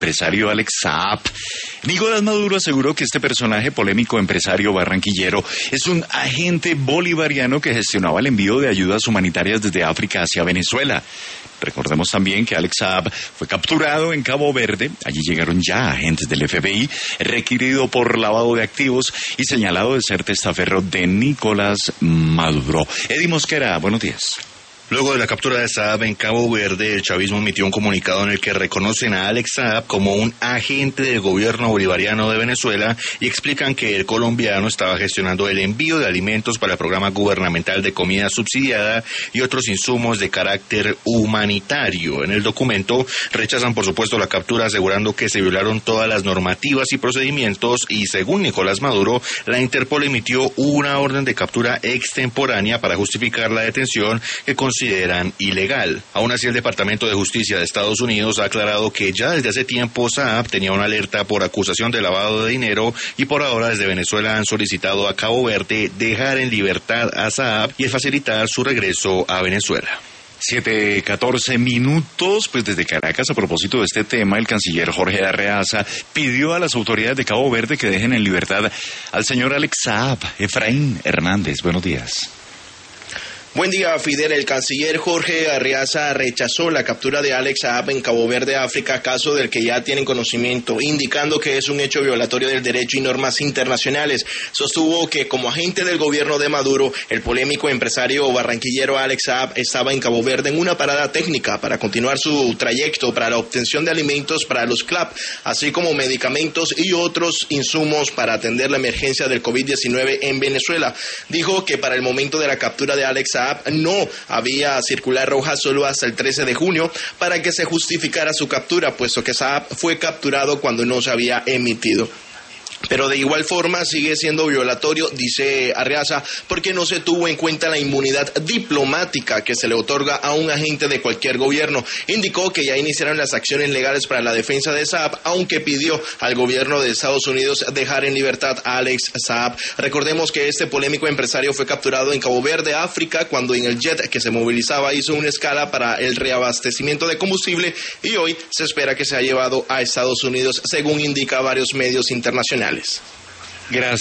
empresario Alex Saab. Nicolás Maduro aseguró que este personaje polémico empresario barranquillero es un agente bolivariano que gestionaba el envío de ayudas humanitarias desde África hacia Venezuela. Recordemos también que Alex Saab fue capturado en Cabo Verde. Allí llegaron ya agentes del FBI, requerido por lavado de activos y señalado de ser testaferro de Nicolás Maduro. Eddie Mosquera, buenos días. Luego de la captura de Saab en Cabo Verde, el chavismo emitió un comunicado en el que reconocen a Alex Saab como un agente del gobierno bolivariano de Venezuela y explican que el colombiano estaba gestionando el envío de alimentos para el programa gubernamental de comida subsidiada y otros insumos de carácter humanitario. En el documento rechazan, por supuesto, la captura, asegurando que se violaron todas las normativas y procedimientos y, según Nicolás Maduro, la Interpol emitió una orden de captura extemporánea para justificar la detención que consideran ilegal. Aún así, el Departamento de Justicia de Estados Unidos ha aclarado que ya desde hace tiempo Saab tenía una alerta por acusación de lavado de dinero y por ahora desde Venezuela han solicitado a Cabo Verde dejar en libertad a Saab y facilitar su regreso a Venezuela. 7:14, pues desde Caracas, a propósito de este tema, el canciller Jorge Arreaza pidió a las autoridades de Cabo Verde que dejen en libertad al señor Alex Saab. Efraín Hernández, buenos días. Buen día, Fidel. El canciller Jorge Arreaza rechazó la captura de Alex Saab en Cabo Verde, África, caso del que ya tienen conocimiento, indicando que es un hecho violatorio del derecho y normas internacionales. Sostuvo que como agente del gobierno de Maduro, el polémico empresario barranquillero Alex Saab estaba en Cabo Verde en una parada técnica para continuar su trayecto para la obtención de alimentos para los CLAP, así como medicamentos y otros insumos para atender la emergencia del COVID-19 en Venezuela. Dijo que para el momento de la captura de Alex Saab no había circular roja solo hasta el 13 de junio para que se justificara su captura, puesto que Saab fue capturado cuando no se había emitido. Pero de igual forma sigue siendo violatorio, dice Arreaza, porque no se tuvo en cuenta la inmunidad diplomática que se le otorga a un agente de cualquier gobierno. Indicó que ya iniciaron las acciones legales para la defensa de Saab, aunque pidió al gobierno de Estados Unidos dejar en libertad a Alex Saab. Recordemos que este polémico empresario fue capturado en Cabo Verde, África, cuando en el jet que se movilizaba hizo una escala para el reabastecimiento de combustible y hoy se espera que sea llevado a Estados Unidos, según indica varios medios internacionales. Gracias.